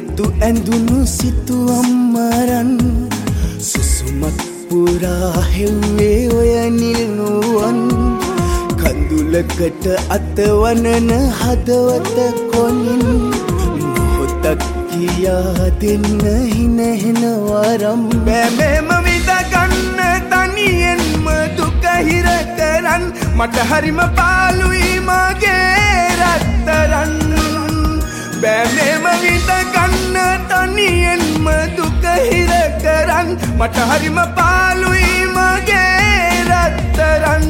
නෙතු ඇඳුණු සිතුවම් මරන් සුසුමක් පුරා හෙව්වේ ඔය නිල්නුවන් කඳුලකට අතවනන හදවත කොනින් මොහොතක් කියා දෙන්න හිනහෙන වරම් බෑමෙම විඳගන්න තනියෙන්ම දුක හිර කරන් මට හරිම පාළුයි මගේ රත්තරන් බෑමෙම විඳගන්න තනියෙන්ම දුක හිර කරන් මට හරිම පාළුයි මගේ රත්තරන්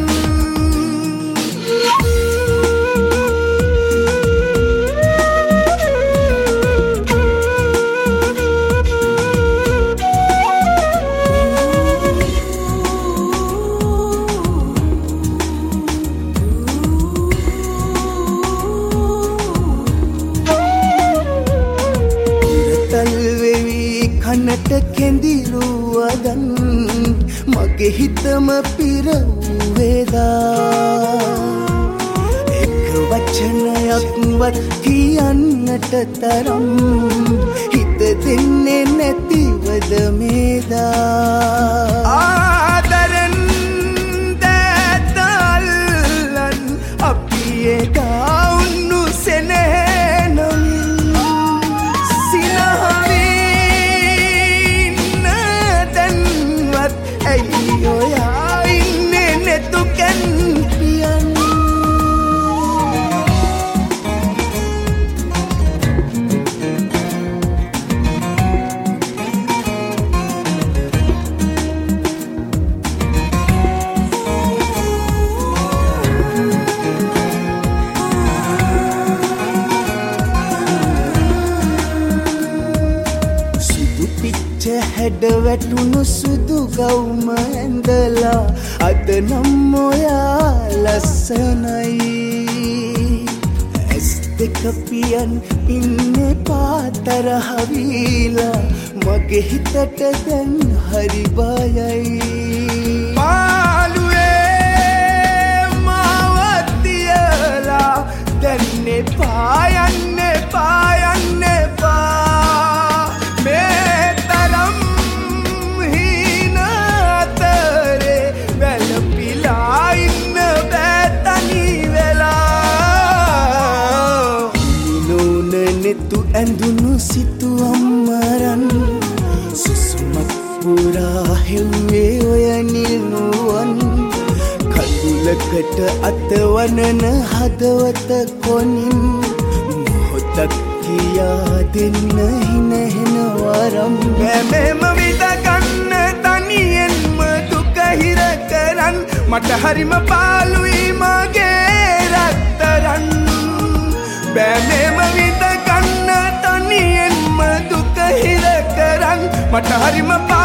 කනට කෙඳිරුවදන් මගේ හිතම පිරවුවේදා එක වචනයක්වත් කියන්නට තරම් හිත දෙන්නේ නැතිවද මේදා ආදරෙන් දැතල්ලන් අපි එදා උන්නු සෙනෙහනම් හැඩ වැටුණු සුදු ගවුම ඇඳලා අද නම් ඔයා ලස්සනයි ඇස් දෙක පියන් ඉන්නේ පාතරහවිලා මගේ හිතට දැන් හරි බයයි පාළුවේ මාවත් තියලා දැන්නේ පායන්නේ පායන්නේ ඇඳුණු සිතුවම් මරන් සුසුමක් පුරා හෙව්වේ ඔය නිල්නුවන් කඳුලකට අතවනන හදවත කොනින් මොහොතක් කියා දෙන්න හිනහෙන වරම් බෑමෙම විඳගන්න තනියෙන්ම දුක හිර කරන් මට හරිම පාළුයි මගේ රත්තරන් බෑමෙම විඳගන්න තනියෙන්ම දුක හිර කරන් මට හරිම